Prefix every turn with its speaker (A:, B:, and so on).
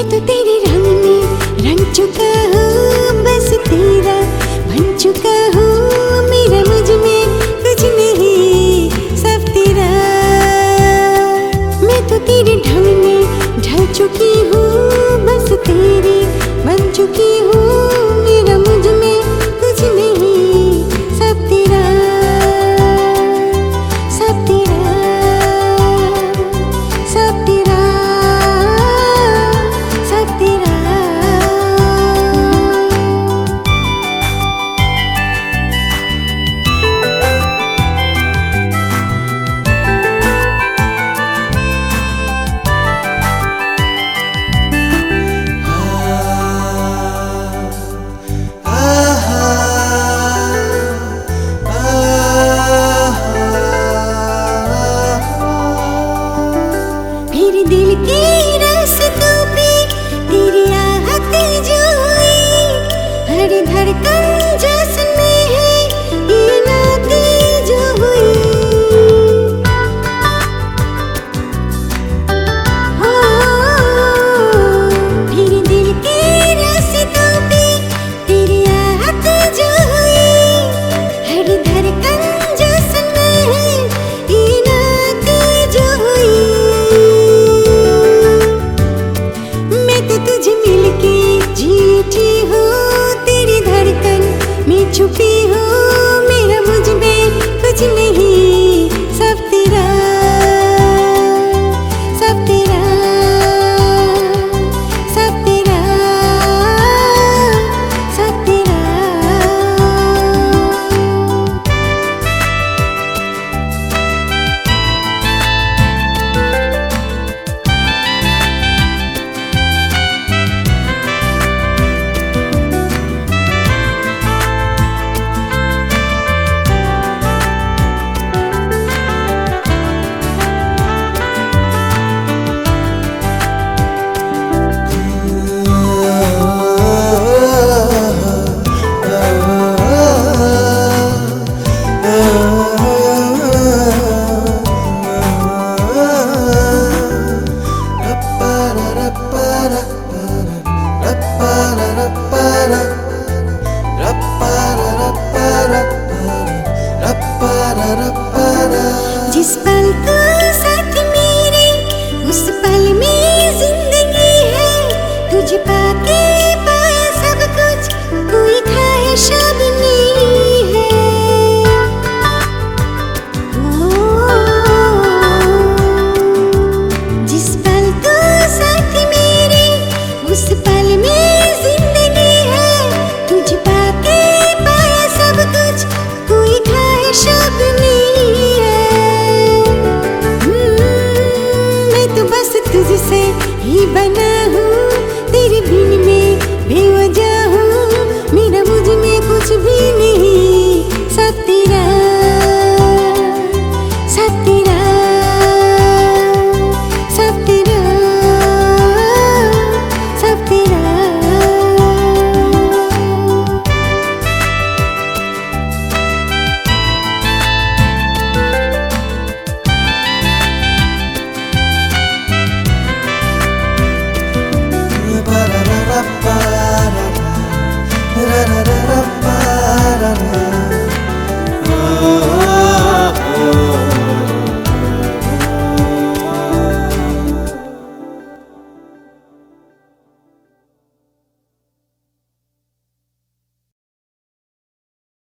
A: तो तेरे रंग में रंग चुका हूँ, बस तेरा बन चुका हूँ। मेरा मुझ में कुछ नहीं, सब तेरा। मैं तो तेरे ढंग में ढल चुकी हूँ, बस तेरी बन चुकी हूँ। मेरा मुझ में कुछ नहीं, सब तेरा, सब तेरा, सब तेरा, सब तेरा। मेरे दिल के रास्तों पे तेरी आहट जो हुई, हर धड़कन जिसमें है ये नाते जो हुई। हो मेरे दिल के रास्तों पे तेरी आहट जो हुई, हर धड़कन जिसमें है ये नाते जो हुई। तुझे मिलके जी उठी हूँ, तेरी धड़कन में छुपी हूँ। मेरा मुझ में कुछ नहीं, सब तेरा, सब तेरा, सब तेरा, सब तेरा। जिस पल तू साथ मेरे, उस पल में जिंदगी है। तुझे पाके पाया सब कुछ, कोई ख्वाहिश अब नहीं है। जिस पल तू साथ मेरे, उस पल में जिंदगी है। तुझे पाके पाया सब कुछ, कोई ख्वाहिश अब नहीं है। मैं तो बस तुझसे ही बना हूँ, तेरे बिन में